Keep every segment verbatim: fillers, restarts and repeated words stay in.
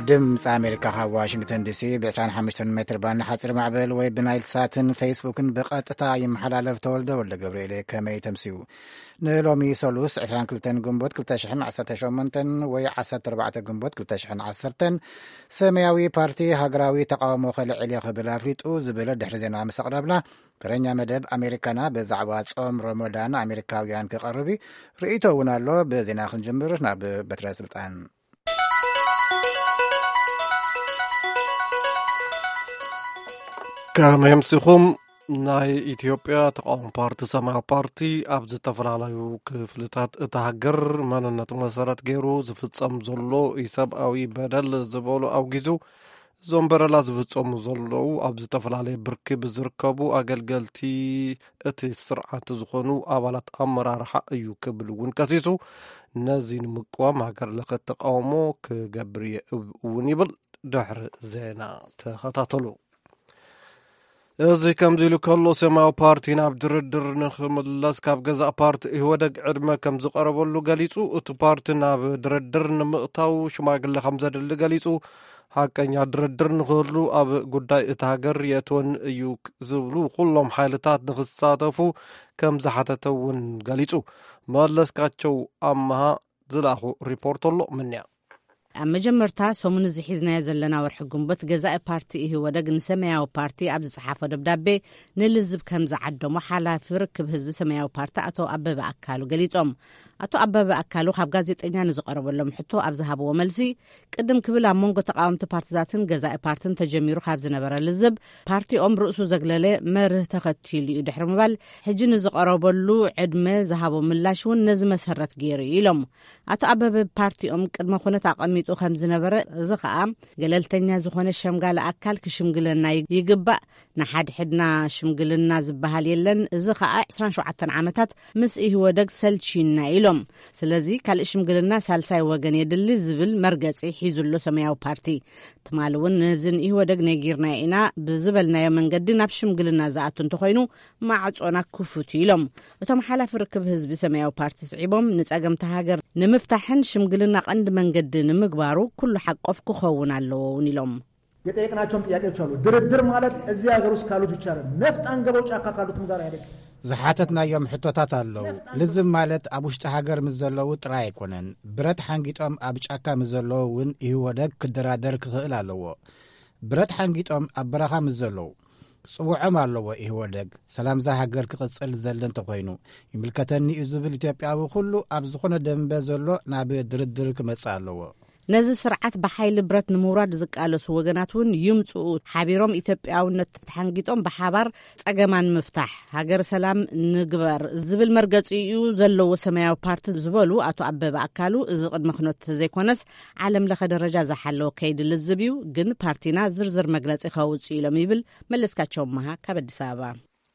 ድምፂ ኣሜሪካ ካብ ዋሽንግተን ዲሲ ብ خمسة ሜትር ባንድ ሓፂር ማዕበል ወይ ብናይል ሳትን ፌስቡክን ብቐጥታ ይመሓላለፍ ተወልደ ወልደ ገብርኤል ከመይ ተምሲኡ ንሎሚ ሰሉስ عشرين وكلتين ግንቦት ሁለት ሺህ ዓሰርተ ሸሞንተ ወይ ዓሰርተ ኣርባዕተ ግንቦት ሁለት ሺህ ዓሰርተ ሰማያዊ ፓርቲ ሃገራዊ ተቃውሞ ከልዕል ይኽእል ኣፍሊጡ ዝብል ድሕሪ ዜና መሰቕረብና ፍረኛ መደብ ኣሜሪካና ብዛዕባ ጾም ረመዳን ኣሜሪካውያን ክቐርብ ርእይቶ እውን ኣሎ ብዜና ክንጅምር ናብ በትረ ስልጣን كما يمسخهم ناي إثيوبيا تقوم بارتي سماع بارتي أبز تفرعلو كفلتات اتهجر من النتمسرات جيرو زفتسم زلو يسب أوي بدل زبولو أو جيزو زومبر لا زفتسم زلو أبز تفرعلي بركب زركبو أجلجلتي اتي سرعة زخونو أولات أمر رح يكبلون كسيسو نزين مقوام عقر لقد تقومو كجبري ونيبل دحر زينا تخططلو إذا كم زيلو كله سماو بارتي ناب دردر نخملس كاب جزاء بارت هو دق عدمة كم زقرب له جاليسو أتو بارت ناب دردر نمقطاو شما قل خمسة اللي جاليسو هكذا دردر نخلو أب قداي اتهاجر يتون يوك زولو كلهم حالتات نخصاتفو كم زحتتون جاليسو مالس كاتشو أمها زلاخو ريبورت الله منيا أما جمرتا سومن زحيزنا يزلنا ورحقهم بات جزاء بارتي إيه ودق نسميعو بارتي عبد الصحافة دبدابي نلزب كم زعدو محالة في ركب هزب سميعو بارتا أتو أبابا أكالو قليتهم أتو أبابا أكالو خاب غازيت إنيان زقرب اللهم حتو أبزهابو وملسي قدم كبلا مونغو تقاومت بارتزاتن جزاء بارتن تجميرو خاب زنبرا لزب بارتي أم رؤسو زقلالي مره تختيلي يدحر مبال حجين زقرب اللو عدمة زهابو ملاشون نزم سرت جيري إلهم أتو أبابا بارتي أم قدم خونة تقامي تو خمس نبرة زخام جلالتنيا زخونة شمقال أكل كشمقلنا يجبأ نحد حدنا شمقلنا زبها ليلن زخاء عشرين شو عتن عمتات مس إيه هو دق سلشينا إلهم سلزي كال شمقلنا سالساي وجن يدل زبل مرجع يحيزلو سمايو بارتي تمالون نزن إيه هو دق نجيرنا إنا بزبلنا يوم نقدنا بشمقلنا زعتون تخينو ما عطونا كفوتيلهم وتم حلا في ركب هزب سمايو بارتي صعيبهم نتأجم تهاجر نمفتحن شمقلنا عند من قد نمقبارو كل حق أفكو خوون على ونيلهم يتأكدنا ጥያቄዎች አሉ ድርድር ማለት እዚህ ሀገር ውስጥ ካሉት ብቻ ነው ነፍጥ አንገበው ጫካ ካሉትም ጋር አይደለም زحاتتنا ሕቶታት ኣለዉ ልዝም ማለት ኣብ ውሽጢ ሃገር ምስ ዘለዉ ጥራይ ኣይኮነን ብረት ሓንጊጦም ኣብ ጫካ ምስ ዘለዉ እውን ይወደግ ክደራደር ክኽእል ኣለዎ ብረት ሓንጊጦም ኣብ በረኻ ምስ ዘለዉ ጽውዖም ኣለዎ ይወደግ ሰላም ዛ ሃገር ክቕጽል ዘለን ተኾይኑ ይምልከተኒ እዩ ዝብል ኢትዮጵያዊ ኩሉ ኣብ ዝኾነ ደንበ ዘሎ ናብ ድርድር ክመጽእ ኣለዎ نزل سرعات بحيل برت نمورد زقالس وجناتون يمصو حبيرم إثيوبياونت تحنجيتهم بحبر صقمان مفتاح هاجر سلام نغبر زبل مرغصيو زلو سماياو بارت زبلو اتو ابب اكالو از قدم خنوت زيكونس عالم لخ درجه زحلو كيد لزبيو جن بارتينا زرزر مغلص خوصي لميبل ملسكاچوم مها كبدسابا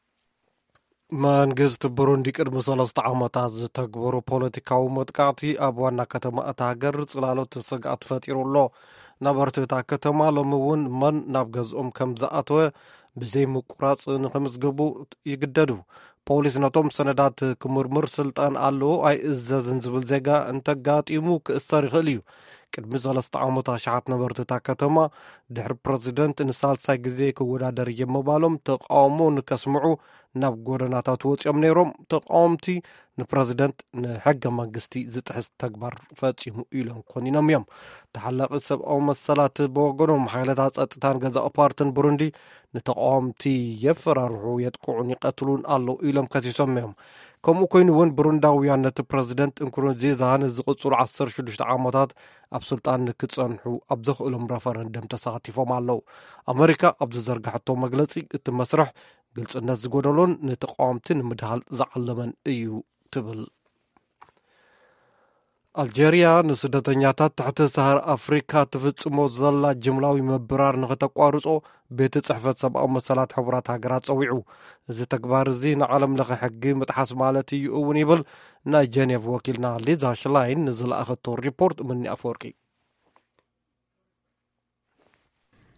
መንግስት ብሩንዲ ቅድሚ ሰለስተ ዓመታት ዝተግበሩ ፖለቲካዊ መጥቃዕቲ ኣብ ዋና ከተማ እታ ሃገር ጽላሎት ስግኣት ፈጢሩሎ ነበርቲ እታ ከተማ ሎሚ እውን መን ናብ ገዝኦም ከም ዝኣተወ ብዘይ ምቁራፅ ንኽምዝግቡ ይግደዱ ፖሊስ ነቶም ሰነዳት ክምርምር ስልጣን ኣለዎ ኣይእዘዝን ዝብል ዜጋ እንተጋጢሙ ክእሰር ይኽእል እዩ ቅድሚ ሰለስተ ዓመታት ሸሓት ነበርቲ እታ ከተማ ድሕሪ ፕረዚደንት ንሳልሳይ ግዜ ክወዳደር የምባሎም ተቃውሞ ንከስምዑ ናብ ጎደናታት ወፂኦም ነይሮም ተቃውምቲ ንፕረዚደንት ንሕገ መንግስቲ ዝጥሕስ ተግባር ፈጺሙ ኢሎም ኮኒኖም እዮም ተሓላቂ ሰብኣዊ መሰላት ብወገኖም ሓይልታት ጸጥታን ገዛኢ ፓርቲን ብሩንዲ ንተቃውምቲ የፈራርሑ የጥቅዑን ይቀትሉን ኣለዉ ኢሎም ከሲሶም እዮም ከምኡ ኮይኑ እውን ብሩንዳውያን ነቲ ፕረዚደንት እንኩሩንዚዛ ንዝቕፅሉ ዓሰርተ ሽዱሽተ ዓመታት ኣብ ስልጣን ንክጸንሑ ኣብ ዘኽእሎም ረፈረንደም ተሳቲፎም ኣለዉ ኣሜሪካ ኣብ ዝዘርግሐቶ መግለጺ እቲ መስርሕ ግልጽነት ዝጎደሎን ንተቃውምቲ ንምድሃል ዝዓለመን እዩ ትብል ኣልጀርያ ንስደተኛታት ትሕቲ ሰሃራ ኣፍሪካ ትፍጽሞ ዘላ ጅምላዊ ምብራር ንኽተቋርጾ ቤተ ጽሕፈት ሰብኣዊ መሰላት ሕቡራት ሃገራት ጸዊዑ እዚ ተግባር እዚ ንዓለም ለኸ ሕጊ ምጥሓስ ማለት እዩ እውን ይብል ናይ ጀኔቭ ወኪልና ሊዛ ሽላይን ንዝለኣኸቶ ሪፖርት ምኒ ኣፈወርቂ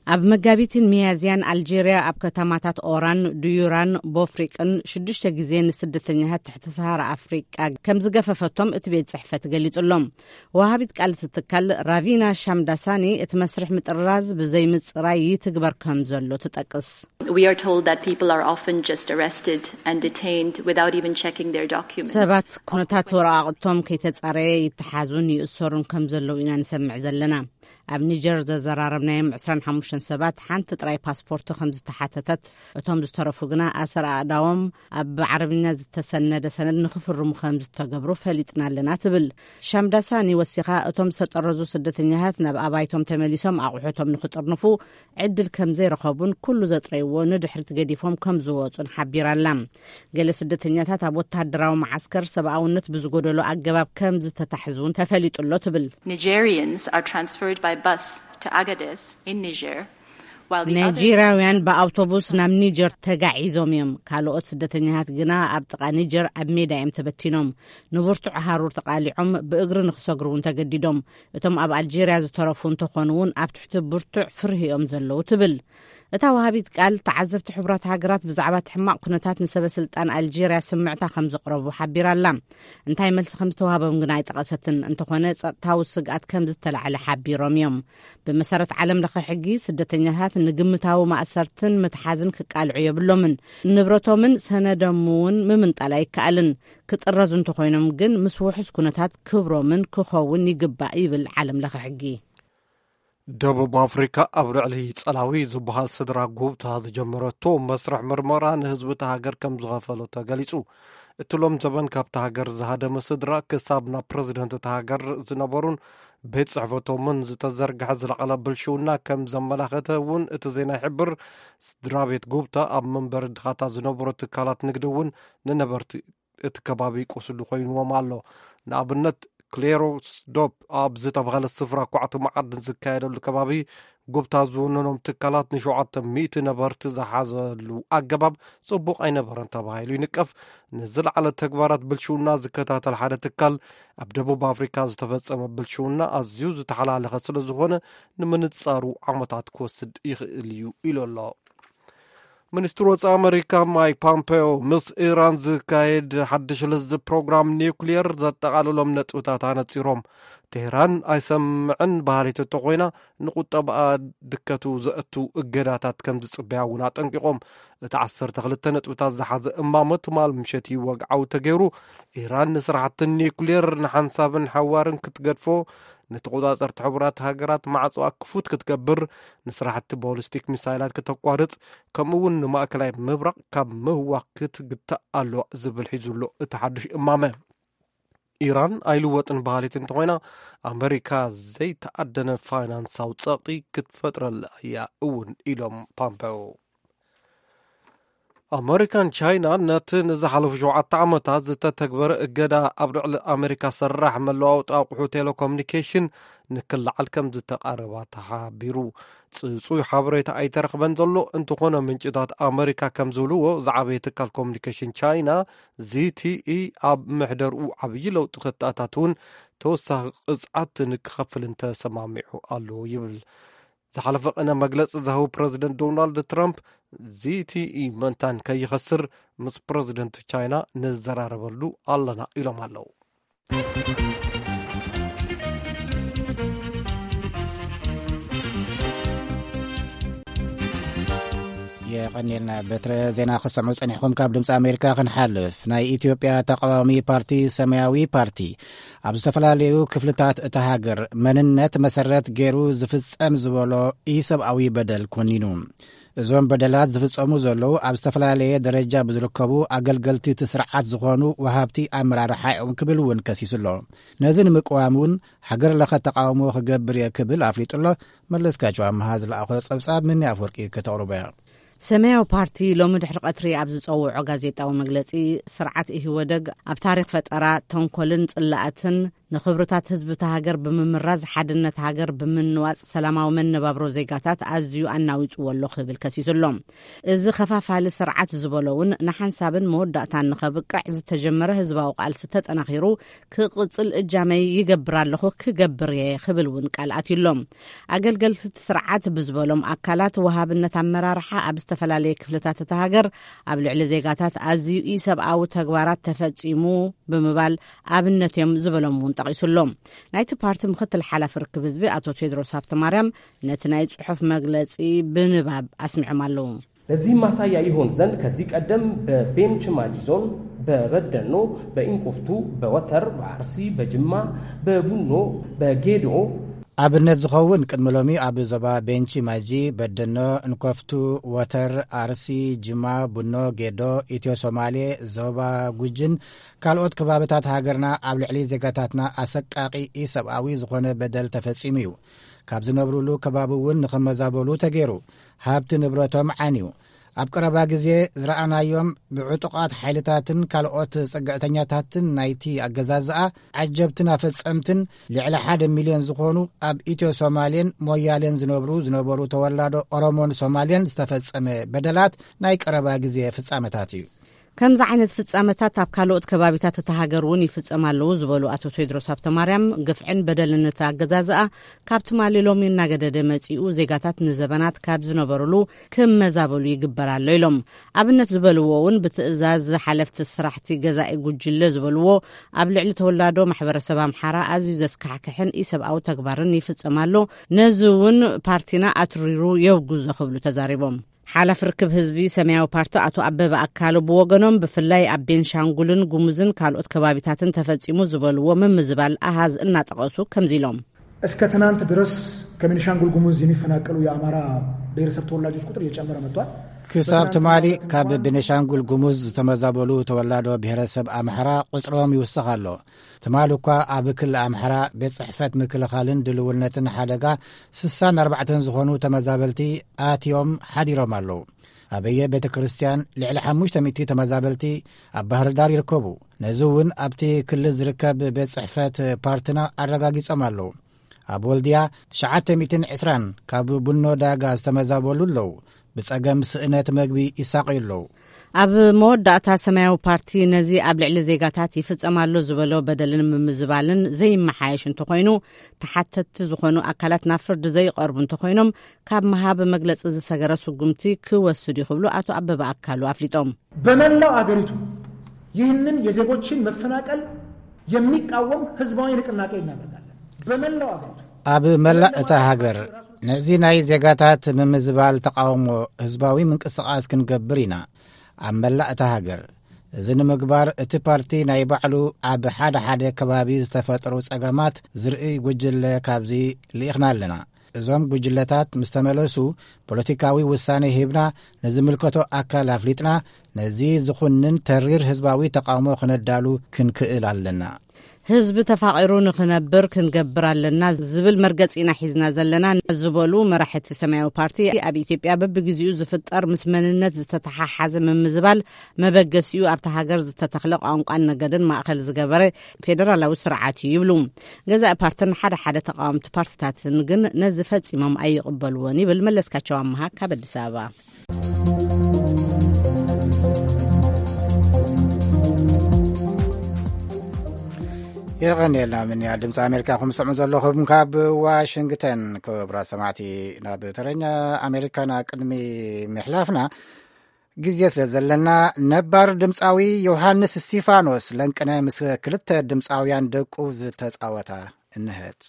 ኣብ መጋቢትን ሚያዝያን ኣልጄርያ ኣብ ከተማታት ኦራን ዱዩራን ቦፍሪቅን ሽዱሽተ ግዜ ንስደተኛታት ትሕቲ ሰሃራ ኣፍሪቃ ከም ዝገፈፈቶም እቲ ቤት ጽሕፈት ገሊጹሎም ወሃቢት ቃል ትትካል ራቪና ሻምዳሳኒ እቲ መስርሕ ምጥራዝ ብዘይ ምጽራይ ይትግበር ከም ዘሎ ትጠቅስ We are told that people are often just arrested and detained without even checking their documents. ሰባት ኩነታት ወረቃቅቶም ከይተጻረየ ይተሓዙን ይእሰሩን ከም ዘለው ኢና ንሰምዕ ዘለና ኣብ ኒጀር ዘዘራረብናዮም عشرين وخمسة ሰባት ሓንቲ ጥራይ ፓስፖርት ከም ዝተሓተተት እቶም ዝተረፉ ግና ኣሰር ኣዳዎም ኣብ ዓረብኛ ዝተሰነደ ሰነድ ንኽፍርሙ ከም ዝተገብሩ ፈሊጥና ኣለና ትብል ሻምዳሳኒ ወሲኻ እቶም ዝተጠረዙ ስደተኛታት ናብ ኣባይቶም ተመሊሶም ኣቑሑቶም ንኽጥርንፉ ዕድል ከም ዘይረኸቡን ኩሉ ዘጥረይዎ ንድሕሪት ገዲፎም ከም ዝወፁን ሓቢራላ ገለ ስደተኛታት ኣብ ወታደራዊ ማዓስከር ሰብኣውነት ብዝጎደሎ ኣገባብ ከም ዝተታሕዙን ተፈሊጡሎ ትብል Nigerians are transferred by bus to Agadez in Niger while the ናይጄሪያውያን በአውቶቡስ ናብ ኒጀር ተጋዒዞም እዮም ካልኦት ስደተኛታት ግና ኣብ ጥቃ ኒጀር ኣብ ሜዳ እዮም ተበቲኖም ንብርቱዕ ሃሩር ተቃሊዖም ብእግሪ ንኽሰግሩን ተገዲዶም እቶም ኣብ ኣልጄርያ ዝተረፉ እንተኾኑውን ኣብ ትሕቲ ብርቱዕ ፍርሂኦም ዘለው ትብል እታ ወሃቢት ቃል ተዓዘብቲ ሕቡራት ሃገራት ብዛዕባ ሕማቅ ኩነታት ንሰበስልጣን ኣልጄርያ ስምዕታ ከም ዘቕረቡ ሓቢራላ እንታይ መልሲ ከም ዝተዋሃቦም ግና ኣይጠቐሰትን እንተኾነ ጸጥታዊ ስግኣት ከም ዝተለዓለ ሓቢሮም እዮም ብመሰረት ዓለም ለኸ ሕጊ ስደተኛታት ንግምታዊ ማእሰርትን ምትሓዝን ክቃልዑ የብሎምን ንብረቶምን ሰነዶምን ምምንጣል ኣይከኣልን ክጥረዙ እንተኾይኖም ግን ምስ ውሕስ ኩነታት ክብሮምን ክኸውን ይግባእ ይብል ዓለም ለኸ ሕጊ ደቡብ ኣፍሪካ ኣብ ልዕሊ ጸላዊ ዝበሃል ስድራ ጉብታ ዝጀመረቶ መስርሕ ምርመራ ንህዝቢ ሃገር ከም ዝኸፈሎ ተገሊጹ እቲ ሎም ዘበን ካብቲ ሃገር ዝሃደመ ስድራ ክሳብ ናብ ፕረዚደንት እቲ ሃገር ዝነበሩን ቤት ጽሕፈቶምን ዝተዘርግሐ ዝለቐለ ብልሽውና ከም ዘመላኸተ እውን እቲ ዜና ይሕብር ስድራ ቤት ጉብታ ኣብ መንበሪ ድኻታ ዝነበሩ ትካላት ንግዲ እውን ንነበርቲ እቲ ከባቢ ቆስሉ ኮይንዎም ኣሎ ንኣብነት ክሌሮስዶፕ ኣብ ዝተባሃለ ስፍራ ኳዕቲ መዓድን ዝካየደሉ ከባቢ ጉብታ ዝውነኖም ትካላት ንሸውዓተ ሚእቲ ነበርቲ ዝሓዘሉ ኣገባብ ጽቡቕ ኣይነበረን ተባሂሉ ይንቀፍ ንዝለዓለ ተግባራት ብልሽውና ዝከታተል ሓደ ትካል ኣብ ደቡብ ኣፍሪካ ዝተፈጸመ ብልሽውና ኣዝዩ ዝተሓላለኸ ስለ ዝኾነ ንምንጻሩ ዓመታት ክወስድ ይኽእል እዩ ኢሉ ኣሎ ሚኒስትር ወፃኢ ኣሜሪካ ማይክ ፖምፔዮ ምስ ኢራን ዝካየድ ሓድሽ ልዝብ ፕሮግራም ኒውክሊየር ዘጠቓልሎም ነጥብታት ኣነፂሮም ቴህራን ኣይሰምዕን ባህሪት እተኾይና ንቁጠባኣ ድከቱ ዘእቱ እገዳታት ከም ዝጽበያ እውን ኣጠንቂቖም እቲ ዓሰርተ ክልተ ነጥብታት ዝሓዘ እማመት ማል ምሸት ይወግዓው ተገይሩ ኢራን ንስራሕቲ ኒውክሊየር ንሓንሳብን ሓዋርን ክትገድፎ ንተቆጻጸርቲ ሕቡራት ሃገራት ማዕጽዋ ክፉት ክትገብር ንስራሕቲ ቦሊስቲክ ሚሳይላት ከተቋርጽ ከምኡውን ንማእከላይ ምብራቕ ካብ ምህዋኽ ክትግታእ ኣለዋ ዝብል ሒዙሎ እቲ ሓድሽ እማመ ኢራን ኣይልወጥን ባህሊት እንተኾይና ኣሜሪካ ዘይተዓደነ ፋይናንሳዊ ጸቕጢ ክትፈጥረላ እያ እውን ኢሎም ፖምፔዮ ኣሜሪካን ቻይና ነቲ ንዝሓለፉ ሸውዓተ ዓመታት ዝተተግበረ እገዳ ኣብ ልዕሊ ኣሜሪካ ስራሕ መለዋወጢ ኣቑሑ ቴሌኮሙኒኬሽን ንክልዓል ከም ዝተቃረባ ተሓቢሩ ጽጹይ ሓበሬታ ኣይተረኽበን ዘሎ እንተኾነ ምንጭታት ኣሜሪካ ከም ዝብልዎ ዝዓበየ ትካል ኮሙኒኬሽን ቻይና ዚቲኢ ኣብ ምሕደርኡ ዓብዪ ለውጢ ክተኣታት እውን ተወሳኺ ቅጽዓት ንክኸፍል እንተሰማሚዑ ኣሎ ይብል ዝሓለፈ ቅነ መግለፂ ዝሃቡ ፕረዚደንት ዶናልድ ትራምፕ ዚቲኢ መንታን ከይኸስር ምስ ፕረዚደንት ቻይና ንዘራረበሉ ኣለና ኢሎም ኣለዉ የቀኒልና በትረ ዜና ክሰምዑ ጸኒሕኩም ካብ ድምፂ ኣሜሪካ ክንሓልፍ ናይ ኢትዮጵያ ተቃዋሚ ፓርቲ ሰማያዊ ፓርቲ ኣብ ዝተፈላለዩ ክፍልታት እታ ሃገር መንነት መሰረት ገይሩ ዝፍጸም ዝበሎ ኢሰብኣዊ በደል ኮኒኑ እዞም በደላት ዝፍጸሙ ዘለዉ ኣብ ዝተፈላለየ ደረጃ ብዝርከቡ ኣገልገልቲ እቲ ስርዓት ዝኾኑ ወሃብቲ ኣመራርሓ እዮም ክብል እውን ከሲሱሎ ነዚ ንምቅዋም እውን ሃገር ለኸ ተቃውሞ ክገብር እየ ክብል ኣፍሊጡሎ መለስካቸው ኣምሃ ዝለኣኾ ጸብጻብ ምኒ ኣፍወርቂ ከተቕርበ ሰማያዊ ፓርቲ ሎሚ ድሕሪ ቀትሪ ኣብ ዝጸውዖ ጋዜጣዊ መግለጺ ስርዓት ኢህወደግ ኣብ ታሪክ ፈጠራ ተንኮልን ጽላእትን ንኽብርታት ህዝቢ ተሃገር ብምምራዝ ሓድነት ሃገር ብምንዋጽ ሰላማዊ መነባብሮ ዜጋታት ኣዝዩ ኣናዊጽዎ ኣሎ ክብል ከሲሱሎም እዚ ኸፋፋሊ ስርዓት ዝበሎውን ንሓንሳብን መወዳእታን ንኸብቅዕ ዝተጀመረ ህዝባዊ ቃልሲ ተጠናኺሩ ክቕጽል እጃመይ ይገብር ኣለኹ ክገብር እየ ክብል እውን ቃል ኣትዩሎም ኣገልገልቲ ስርዓት ብዝበሎም ኣካላት ወሃብነት ኣመራርሓ ኣብ ዝተፈላለየ ክፍልታት ተሃገር ኣብ ልዕሊ ዜጋታት ኣዝዩ ኢሰብኣዊ ተግባራት ተፈጺሙ ብምባል ኣብነት እዮም ዝበሎም እውን ጠቂሱሎም ናይቲ ፓርቲ ምክትል ሓላፊ ርክብ ህዝቢ አቶ ቴድሮስ ሃብተማርያም ነቲ ናይ ጽሑፍ መግለጺ ብንባብ ኣስሚዖም ኣለዉ ለዚህ ማሳያ ይሆን ዘንድ ከዚህ ቀደም በቤንች ማጂ ዞን በበደኖ በኢንቁፍቱ በወተር በአርሲ በጅማ በቡኖ በጌዶ ኣብነት ዝኸውን ቅድሚ ሎሚ ኣብ ዞባ ቤንች ማጂ በደኖ እንኮፍቱ ወተር አርሲ ጅማ ቡኖ ጌዶ ኢትዮ ሶማሌ ዞባ ጉጅን ካልኦት ከባቢታት ሃገርና ኣብ ልዕሊ ዜጋታትና ኣሰቃቂ ኢሰብኣዊ ዝኾነ በደል ተፈጺሙ እዩ ካብ ዝነብሩሉ ከባቢ እውን ንኽመዛበሉ ተገይሩ ሃብቲ ንብረቶም ዓንዩ ኣብ ቀረባ ግዜ ዝረኣናዮም ብዕጡቃት ሓይልታትን ካልኦት ጸጋዕተኛታትን ናይቲ ኣገዛዝኣ ዓጀብትን ኣፈጸምትን ልዕሊ ሓደ ሚልዮን ዝኾኑ ኣብ ኢትዮ ሶማሌን ሞያሌን ዝነብሩ ዝነበሩ ተወላዶ ኦሮሞን ሶማሌን ዝተፈጸመ በደላት ናይ ቀረባ ግዜ ፍጻመታት እዩ ከምዚ ዓይነት ፍጻመታት ኣብ ካልኦት ከባቢታት ተሃገር እውን ይፍጸም ኣለዉ ዝበሉ ኣቶ ቴድሮስ ሃብተማርያም ግፍዕን በደልን ኣገዛዝኣ ካብቲ ማሊ ሎሚ እናገደደ መጺኡ ዜጋታት ንዘበናት ካብ ዝነበሩሉ ክመዛበሉ ይግበር ኣሎ ኢሎም ኣብነት ዝበልዎ እውን ብትእዛዝ ሓለፍቲ ስራሕቲ ገዛኢ ጉጅለ ዝበልዎ ኣብ ልዕሊ ተወላዶ ማሕበረሰብ ኣምሓራ ኣዝዩ ዘስካሕክሕን ኢሰብኣዊ ተግባርን ይፍጸም ኣሎ ነዚ እውን ፓርቲና ኣትሪሩ የውግዞ ክብሉ ተዛሪቦም ሓላፊ ርክብ ህዝቢ ሰማያዊ ፓርቲ አቶ አበበ አካሉ ብወገኖም ብፍላይ ኣብ ቤንሻንጉልን ጉሙዝን ካልኦት ከባቢታትን ተፈጺሙ ዝበልዎ ምምዝባል ኣሃዝ እናጠቀሱ ከምዚ ኢሎም እስከ ትናንት ድረስ ከቤንሻንጉል ጉሙዝ የሚፈናቀሉ የአማራ ብሔረሰብ ተወላጆች ቁጥር እየጨመረ መጥቷል ክሳብ ትማሊ ካብ ቤንሻንጉል ጉሙዝ ዝተመዛበሉ ተወላዶ ብሔረሰብ ኣምሓራ ቁጽሮም ይውስኽ ኣሎ ትማሊ እኳ ኣብ ክልል ኣምሓራ ቤት ጽሕፈት ምክልኻልን ድልውነትን ሓደጋ ስድሳ ወኣርባዕተ ዝኾኑ ተመዛበልቲ ኣትዮም ሓዲሮም ኣለዉ ኣበየ ቤተ ክርስቲያን ልዕሊ ሓሙሽተ ሚእቲ ተመዛበልቲ ኣብ ባህር ዳር ይርከቡ ነዚ እውን ኣብቲ ክልል ዝርከብ ቤት ጽሕፈት ፓርቲና ኣረጋጊጾም ኣለዉ ኣብ ወልድያ ትሽዓተ ሚእትን ዕስራን ካብ ቡኖ ዳጋ ዝተመዛበሉ ኣለዉ ብጸገም ስእነት መግቢ ይሳቀዩ ኣለዉ ኣብ መወዳእታ ሰማያዊ ፓርቲ ነዚ ኣብ ልዕሊ ዜጋታት ይፍጸማሉ ዝበሎ በደልን ምምዝባልን ዘይመሓየሽ እንተኾይኑ ተሓተቲ ዝኾኑ ኣካላት ናብ ፍርዲ ዘይቐርቡ እንተኾይኖም ካብ መሃብ መግለጺ ዝሰገረ ስጉምቲ ክወስዱ ይኽብሉ አቶ አበበ አካሉ ኣፍሊጦም በመላው አገሪቱ ይህንን የዜጎችን መፈናቀል የሚቃወም ህዝባዊ ንቅናቄ እናደርጋለን በመላው አገሪቱ ኣብ መላእ እታ ሃገር ነዚ ናይ ዜጋታት ምምዝባል ተቃውሞ ህዝባዊ ምንቅስቃስ ክንገብር ኢና ኣብ መላእ እታ ሃገር እዚ ንምግባር እቲ ፓርቲ ናይ ባዕሉ ኣብ ሓደ ሓደ ከባቢ ዝተፈጠሩ ጸገማት ዝርኢ ጉጅለ ካብዚ ልኢኽና ኣለና እዞም ጉጅለታት ምስ ተመለሱ ፖለቲካዊ ውሳኔ ሂብና ንዝምልከቶ ኣካል ኣፍሊጥና ነዚ ዝኹንን ተሪር ህዝባዊ ተቃውሞ ክነዳሉ ክንክእል ኣለና ህዝቢ ተፋቂሩ ንኽነብር ክንገብር ኣለና ዝብል መርገጺና ሒዝና ዘለና ዝበሉ መራሕቲ ሰማያዊ ፓርቲ ኣብ ኢትዮጵያ በብግዚኡ ዝፍጠር ምስ መንነት ዝተተሓሓዘ ምምዝባል መበገሲኡ ኣብታ ሃገር ዝተተኽለ ቋንቋን ነገድን ማእኸል ዝገበረ ፌደራላዊ ስርዓት እዩ ይብሉ ገዛኢ ፓርቲን ሓደ ሓደ ተቃወምቲ ፓርቲታትን ግን ነዚ ፈጺሞም ኣይቕበልዎን ይብል መለስካቸው ኣምሃ ካብ ኣዲስ ኣበባ يغني من يا دمت أمريكا خمسة مزلوا خم كاب واشنطن كبرى سمعتي ناب ترنيا أمريكا نقدمي محلافنا جزيس لزلنا نبر دمتاوي يوحنس ستيفانوس لنكنا مس كلت دمتاويان دقو تساوتا النهات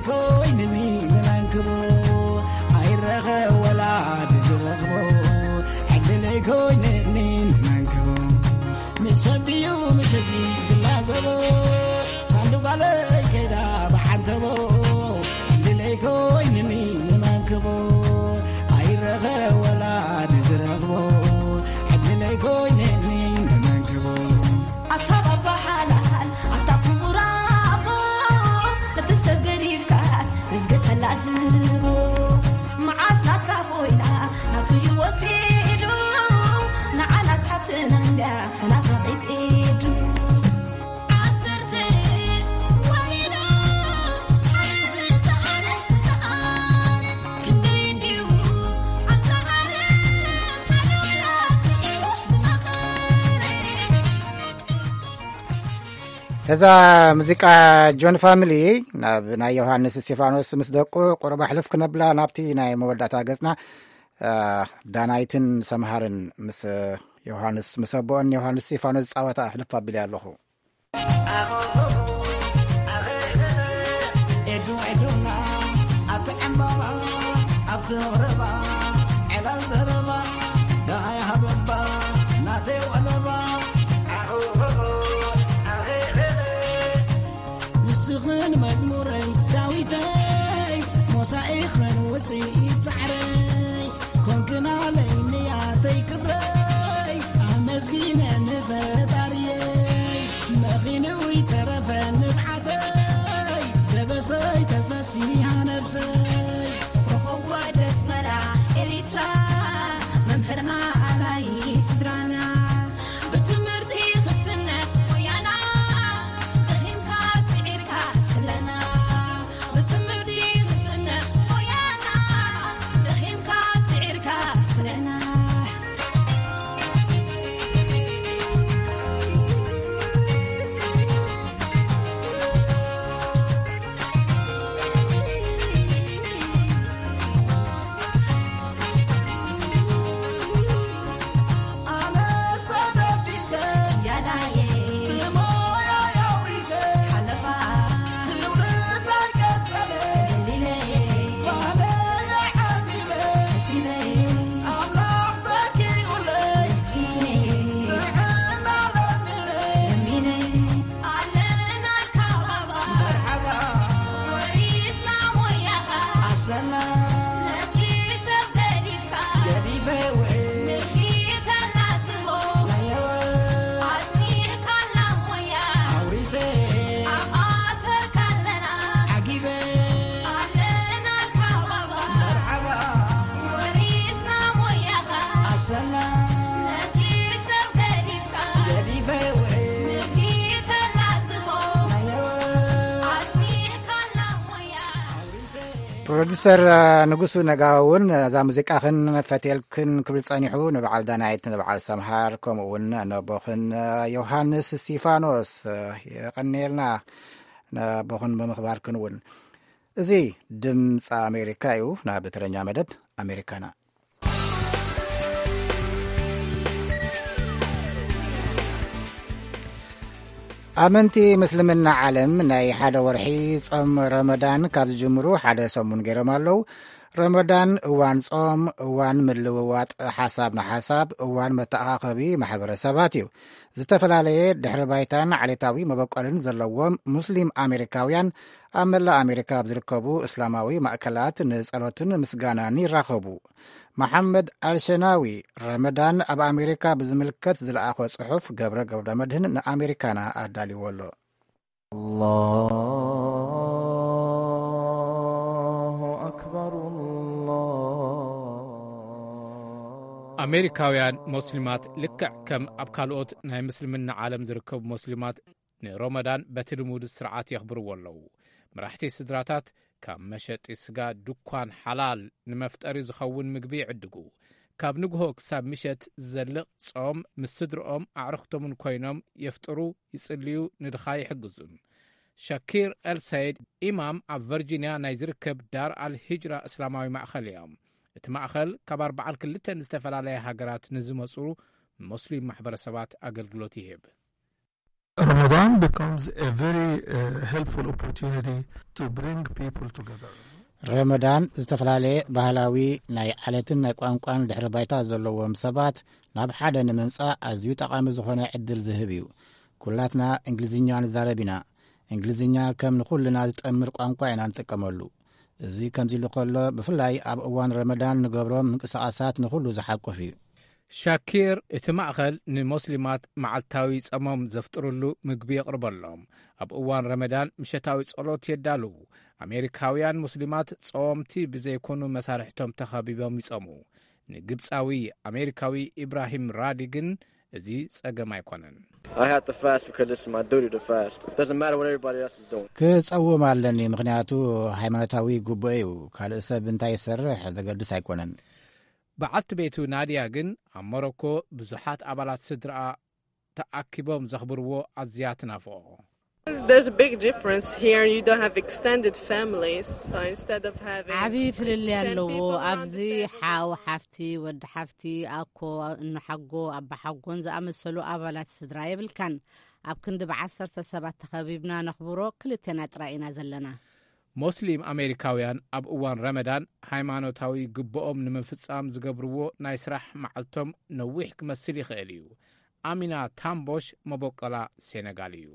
كوينني منكبو أيرخ ولا بزرخبو عدلي كوينني منكبو مسبيو مسبي زلازبو صندوق علي كدا بحنتبو عدلي كوينني منكبو أيرخ ولا بزرخبو عدلي كوينني منكبو أطبب حلال أطبب رابو لتسب قريب كاس رزقت اللازمو معاصنا تكافوينا نطو يوسيدو نعنا أصحابتنا ندا سنافقيت إيدو عصرتي وينا حيث سعادة سعادة كندين ديو عالسعادة حلو راسي وحزمك هذا موسيقى جون فاميلي نا يوحنس ستيفانوس مسدقو قرب حلف كنبلا نابتي نا موداتا غصنا دانايتن سمهارن مس يوحنس مسبون يوحنس ستيفانوس صاوتا حلف ابلي الله ادو ادونا اتعمبا ابتربا على زربا داي حببا ناتي ولبا يسخن مزموري داويتي موسائخن وتي تعري كونكنا ليني عطي كبري مسكين نفتاري مخينوي ترفا نبعدي لبسي تفسيها نفسي وهو دسمرا إريترا ممهرنا على يسرانا بتمرتي خسنا ويانا دخيم كات عيركا سلنا بتمرتي خسنا ويانا دخيم كات عيركا سلنا أنا صدقتي يا دايه مويا يا وريسي حلفا تولد القتلة دليلي وأنا يا حبيبي حسيبي الله ضكي ولي مسكيني تعين على ملي يميني علينا الكوابا مرحبا وريسنا وياها السلام نتيس بديفا قريبة وين نسيت الناسبو يا عزمي كلام ويا وريسي عقاصر كلنا عجيبة علينا الكوابا مرحبا وريسنا وياها السلام نتيس بديفا قريبة وين نسيت الناسبو يا عزمي كلام ويا ፕሮዲሰር ንጉሱ ነጋውን እዛ ሙዚቃ ክን ፈቴልክን ክብል ጸኒሑ ንበዓል ዳናይት ንበዓል ሰምሃር ከምኡ እውን ነቦኽን ዮሃንስ ስቲፋኖስ የቐኒልና ነቦኽን ብምኽባር ክንውን እዚ ድምፂ ኣሜሪካ እዩ ናብ ተረኛ መደብ ኣሜሪካና ኣመንቲ ምስልምና ዓለም ናይ ሓደ ወርሒ ጾም ረመዳን ካብ ዝጅምሩ ሓደ ሰሙን ገይሮም ኣለዉ ረመዳን እዋን ጾም እዋን ምልውዋጥ ሓሳብ ንሓሳብ እዋን መተኣኻኸቢ ማሕበረሰባት እዩ ዝተፈላለየ ድሕሪ ባይታን ዓሌታዊ መበቆልን ዘለዎም ሙስሊም ኣሜሪካውያን ኣብ መላእ ኣሜሪካ ዝርከቡ እስላማዊ ማእከላት ንጸሎትን ምስጋናን ይራኸቡ መሐመድ አልሸናዊ ረመዳን ኣብ ኣሜሪካ ብዝምልከት ዝለኣኾ ጽሑፍ ገብረ ገብረ መድህን ንኣሜሪካና ኣዳሊወሎ አላሁ አክበር ኣሜሪካውያን ሙስሊማት ልክዕ ከም ኣብ ካልኦት ናይ ምስልምና ዓለም ዝርከቡ ሙስሊማት ንረመዳን በቲ ልሙድ ስርዓት የኽብርዎ ኣለዉ መራሕቲ ስድራታት ካብ መሸጢ ስጋ ድኳን ሓላል ንመፍጠሪ ዝኸውን ምግቢ ይዕድጉ ካብ ንግሆ ክሳብ ምሸት ዝዘልቕ ጾም ምስ ስድርኦም ኣዕርኽቶምን ኮይኖም የፍጥሩ ይጽልዩ ንድኻ ይሕግዙን ሻኪር ኤልሰይድ ኢማም ኣብ ቨርጂንያ ናይ ዝርከብ ዳር አልሂጅራ እስላማዊ ማእኸል እዮም እቲ ማእኸል ካብ ኣርባዓን ክልተን ዝተፈላለየ ሃገራት ንዝመፁ ሙስሊም ማሕበረሰባት ኣገልግሎት ይህብ Ramadan becomes a very uh, helpful opportunity to bring people together. ረመዳን ዝተፈላለየ ባህላዊ ናይ ዓለትን ናይ ቋንቋን ድሕረ ባይታ ዘለዎም ሰባት ናብ ሓደ ንምምጻእ ኣዝዩ ጠቓሚ ዝኾነ ዕድል ዝህብ እዩ። ኩላትና እንግሊዝኛ ንዛረብ ኢና። እንግሊዝኛ ከም ንኹልና ዝጠምር ቋንቋ ኢና ንጥቀመሉ። እዚ ከምዚ ኢሉ ከሎ ብፍላይ ኣብ እዋን ረመዳን ንገብሮም ምንቅስቓሳት ንኹሉ ዝሓቁፍ እዩ። ሻኪር እቲ ማእኸል ንሞስሊማት መዓልታዊ ጸሞም ዘፍጥሩሉ ምግቢ የቕርበሎም። ኣብ እዋን ረመዳን ምሸታዊ ጸሎት የዳልዉ። ኣሜሪካውያን ሙስሊማት ጸወምቲ ብዘይኮኑ መሳርሕቶም ተኸቢቦም ይጸሙ። ንግብፃዊ ኣሜሪካዊ ኢብራሂም ራዲ ግን እዚ ጸገም ኣይኮነን። ክጸውም ኣለኒ ምክንያቱ ሃይማኖታዊ ጉቡእ እዩ። ካልእ ሰብ እንታይ ይሰርሕ ዘገድስ ኣይኮነን። በዓልቲ ቤቱ ናድያ ግን ኣብ ሞሮኮ ብዙሓት ኣባላት ስድራ ተኣኪቦም ዘኽብርዎ ኣዝያ ትናፍቆ። ዓብዪ ፍልልይ ኣለዎ። ኣብዚ ሓው ሓፍቲ፣ ወዲ ሓፍቲ፣ ኣኮ፣ እንሓጎ፣ ኣባሓጎን ዝኣመሰሉ ኣባላት ስድራ የብልካን። ኣብ ክንዲ ብዓሰርተ ሰባት ተኸቢብና ነኽብሮ ክልተና ጥራይ ኢና ዘለና። ሙስሊም ኣሜሪካውያን ኣብ እዋን ረመዳን ሃይማኖታዊ ግብኦም ንምፍጻም ዝገብርዎ ናይ ስራሕ መዓልቶም ነዊሕ ክመስል ይኽእል እዩ። ኣሚና ታምቦሽ መቦቀላ ሴነጋል እዩ።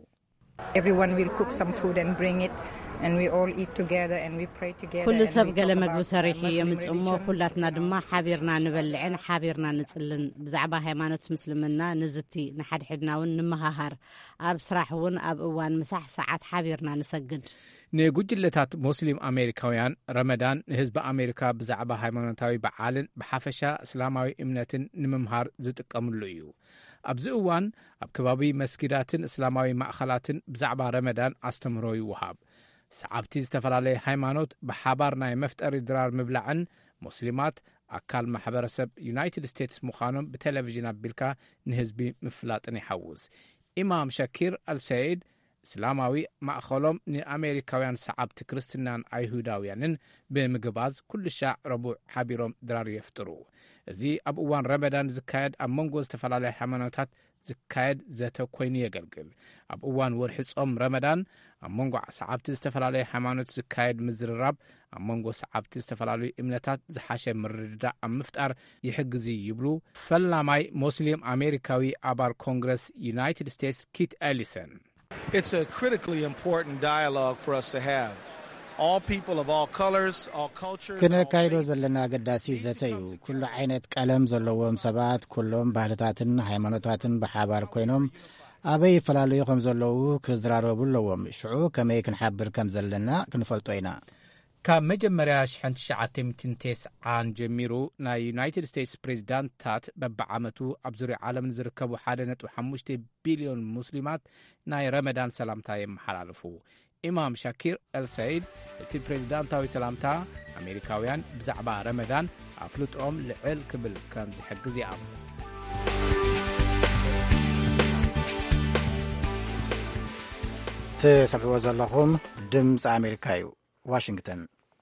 ኩሉ ሰብ ገለ መግቢ ሰሪሑ የምጽሞ፣ ኩላትና ድማ ሓቢርና ንበልዕን ሓቢርና ንጽልን። ብዛዕባ ሃይማኖት ምስልምና ንዝቲ ንሓድሕድና እውን ንምሃሃር፣ ኣብ ስራሕ እውን ኣብ እዋን ምሳሕ ሰዓት ሓቢርና ንሰግድ። ንጉጅለታት ሙስሊም ኣሜሪካውያን ረመዳን ንህዝቢ ኣሜሪካ ብዛዕባ ሃይማኖታዊ በዓልን ብሓፈሻ እስላማዊ እምነትን ንምምሃር ዝጥቀምሉ እዩ። ኣብዚ እዋን ኣብ ከባቢ መስጊዳትን እስላማዊ ማእኸላትን ብዛዕባ ረመዳን ኣስተምህሮ ይወሃብ። ሰዓብቲ ዝተፈላለየ ሃይማኖት ብሓባር ናይ መፍጠሪ ድራር ምብላዕን ሙስሊማት ኣካል ማሕበረሰብ ዩናይትድ ስቴትስ ምዃኖም ብቴሌቭዥን ኣቢልካ ንህዝቢ ምፍላጥን ይሓውስ። ኢማም ሸኪር አልሰይድ እስላማዊ ማእኸሎም ንኣሜሪካውያን ሰዓብቲ ክርስትናን ኣይሁዳውያንን ብምግባዝ ኩሉ ሻዕ ረቡዕ ሓቢሮም ድራር የፍጥሩ። እዚ ኣብ እዋን ረመዳን ዝካየድ ኣብ መንጎ ዝተፈላለየ ሃይማኖታት ዝካየድ ዘተ ኮይኑ የገልግል። ኣብ እዋን ወርሒ ጾም ረመዳን ኣብ መንጎ ሰዓብቲ ዝተፈላለየ ሃይማኖት ዝካየድ ምዝርራብ ኣብ መንጎ ሰዓብቲ ዝተፈላለዩ እምነታት ዝሓሸ ምርድዳእ ኣብ ምፍጣር ይሕግዙ ይብሉ ፈላማይ ሙስሊም ኣሜሪካዊ ኣባል ኮንግረስ ዩናይትድ ስቴትስ ኪት ኤሊሰን። It's a critically important dialogue for us to have. All people of all colors, all cultures. ክነካይዶ ዘለና ገዳሲ ዘተ እዩ። ኩሉ ዓይነት ቀለም ዘለዎም ሰባት ኩሎም ባህልታትን ሃይማኖታትን ብሓባር ኮይኖም ኣበይ ይፈላለዩ ከም ዘለዉ ክዝራረቡ ኣለዎም። ሽዑ ከመይ ክንሓብር ከም ዘለና ክንፈልጦ ኢና። ካብ መጀመርያ ሽሕ ትሽዓተ ትስዓን ጀሚሩ ናይ ዩናይትድ ስቴትስ ፕሬዚዳንታት በብዓመቱ ኣብ ዙርያ ዓለም ዝርከቡ ሓደ ነጥቢ ሓሙሽተ ቢልዮን ሙስሊማት ናይ ረመዳን ሰላምታ የመሓላልፉ። ኢማም ሻኪር አልሰይድ እቲ ፕሬዚዳንታዊ ሰላምታ ኣሜሪካውያን ብዛዕባ ረመዳን ኣፍልጦም ልዕል ክብል ከም ዝሕግዝ ይኣም። ትሰምዕዎ ዘለኹም ድምፂ ኣሜሪካ እዩ፣ ዋሽንግተን።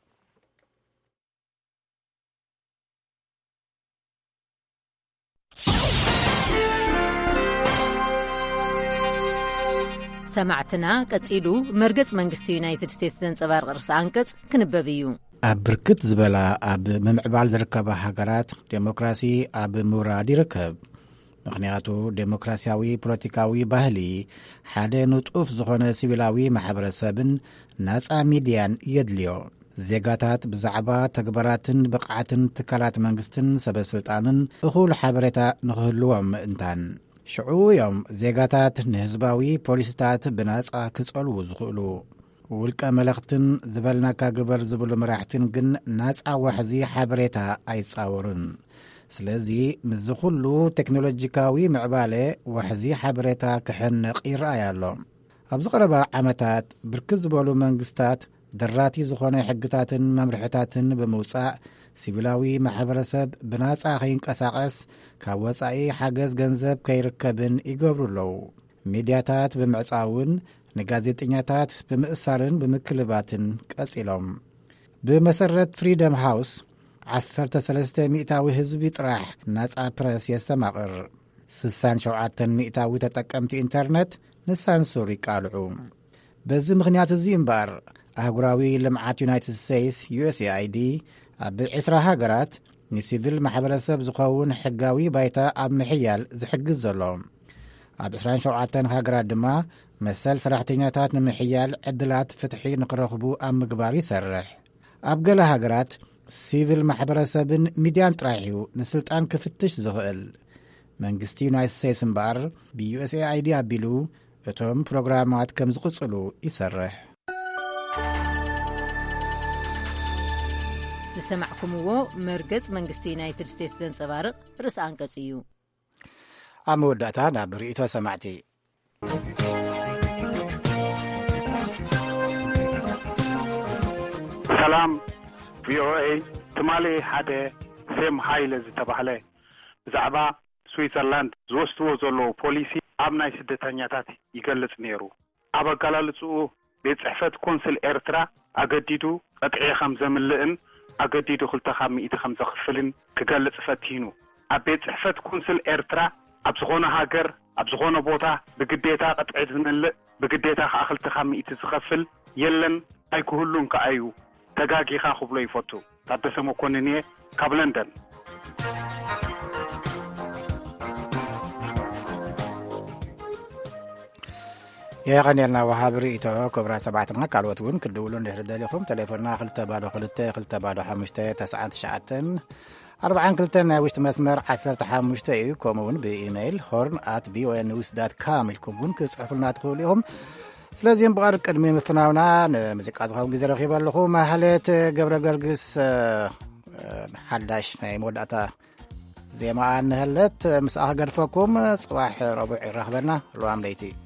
ሰማዕትና ቀጺሉ መርገጽ መንግስቲ ዩናይትድ ስቴትስ ዘንጸባርቕ ርእሲ አንቀጽ ክንበብ እዩ። ኣብ ብርክት ዝበላ ኣብ ምምዕባል ዝርከባ ሃገራት ዴሞክራሲ ኣብ ምውራድ ይርከብ። ምክንያቱ ዴሞክራሲያዊ ፖለቲካዊ ባህሊ ሓደ ንጡፍ ዝኾነ ሲቪላዊ ማሕበረሰብን ናጻ ሚድያን የድልዮ። ዜጋታት ብዛዕባ ተግባራትን ብቕዓትን ትካላት መንግስትን ሰበስልጣንን እኹል ሓበሬታ ንኽህልዎም ምእንታን ሽዑ እዮም ዜጋታት ንህዝባዊ ፖሊስታት ብናጻ ክጸልዉ ዝኽእሉ። ውልቀ መለኽትን ዝበልናካ ግበር ዝብሉ መራሕትን ግን ናጻ ዋሕዚ ሓበሬታ ኣይጻወሩን። ስለዚ ምዝ ኩሉ ቴክኖሎጂካዊ ምዕባለ ዋሕዚ ሓበሬታ ክሕነቕ ይረአይ ኣሎ። ኣብዚ ቀረባ ዓመታት ብርክት ዝበሉ መንግስታት ደራቲ ዝኾነ ሕግታትን መምርሕታትን ብምውጻእ ሲቪላዊ ማሕበረሰብ ብናጻ ኸይንቀሳቐስ ካብ ወጻኢ ሓገዝ ገንዘብ ከይርከብን ይገብሩ ኣለዉ። ሚድያታት ብምዕጻውን ንጋዜጠኛታት ብምእሳርን ብምክልባትን ቀጺሎም። ብመሰረት ፍሪደም ሃውስ ዓሰርተ ሰለስተ ሚእታዊ ህዝቢ ጥራሕ ናጻ ፕረስ የስተማቕር። ስሳን ሸውዓተ ሚእታዊ ተጠቀምቲ ኢንተርኔት ንሳንሱር ይቃልዑ በዚ ምኽንያት እዚ እምበር ኣህጉራዊ ልምዓት ዩናይትድ ስቴትስ ዩኤስኤአይዲ ኣብ ዕስራ ሃገራት ንሲቪል ማሕበረሰብ ዝኸውን ሕጋዊ ባይታ ኣብ ምሕያል ዝሕግዝ ዘሎ ኣብ ዕስራን ሸውዓተን ሃገራት ድማ መሰል ሰራሕተኛታት ንምሕያል ዕድላት ፍትሒ ንኽረኽቡ ኣብ ምግባር ይሰርሕ ኣብ ገለ ሃገራት ሲቪል ማሕበረሰብን ሚድያን ጥራይሑ ንስልጣን ክፍትሽ ዝኽእል መንግስቲ ዩናይትድ ስቴትስ እምበር ብዩኤስኤአይዲ ኣቢሉ እቶም ፕሮግራማት ከም ዝቕጽሉ ይሰርሕ ዝሰማዕኩምዎ መርገጽ መንግስቲ ዩናይትድ ስቴትስ ዘንጸባርቕ ርእሲ አንቀጽ እዩ ኣብ መወዳእታ ናብ ርእቶ ሰማዕቲ ሰላም ቪኦኤ ትማሊ ሓደ ሴም ሃይለ ዝተባህለ ብዛዕባ ስዊትዘርላንድ ዝወስድዎ ዘለዎ ፖሊሲ ኣብ ናይ ስደተኛታት ይገልጽ ነይሩ ኣብ ኣገላልጽኡ ቤት ጽሕፈት ኮንስል ኤርትራ ኣገዲዱ ቀጥዒ ከም ዘምልእን ኣገዲዱ ክልተ ካብ ሚእቲ ከም ዘኽፍልን ክገልጽ ፈቲኑ ኣብ ቤት ጽሕፈት ኮንስል ኤርትራ ኣብ ዝኾነ ሃገር ኣብ ዝኾነ ቦታ ብግዴታ ቀጥዒ ዝምልእ ብግዴታ ከዓ ክልተ ካብ ሚእቲ ዝኸፍል የለን ኣይክህሉን ከኣዩ ተጋጊኻ ክብሎ ይፈቱ ታደሰ መኮንን እየ ካብ ለንደን የቀኔልና ወሃብ ርእቶ ክብራ ሰባዕትና ካልኦት እውን ክድውሉ እንድሕር ደሊኹም ቴሌፎንና ክልተ ባዶ ክልተ ክልተ ባዶ ሓሙሽተ ተስዓን ትሽዓተን ኣርባዓን ክልተን ናይ ውሽጢ መስመር ዓሰርተ ሓሙሽተ እዩ ከምኡ እውን ብኢሜይል ሆርን ኣት ቪኦኤ ኒውስ ዳት ካም ኢልኩም እውን ክፅሕፉልና ትኽእሉ ኢኹም ስለዚ እምበቐር ቅድሚ ምፍናውና ንሙዚቃ ዝኸውን ግዜ ረኺበ ኣለኹ ማህሌት ገብረ ገርግስ ሓዳሽ ናይ መወዳእታ ዜማ እንህለት ምስኣ ክገድፈኩም ፅባሕ ረቡዕ ይራኽበና ልዋም ለይቲ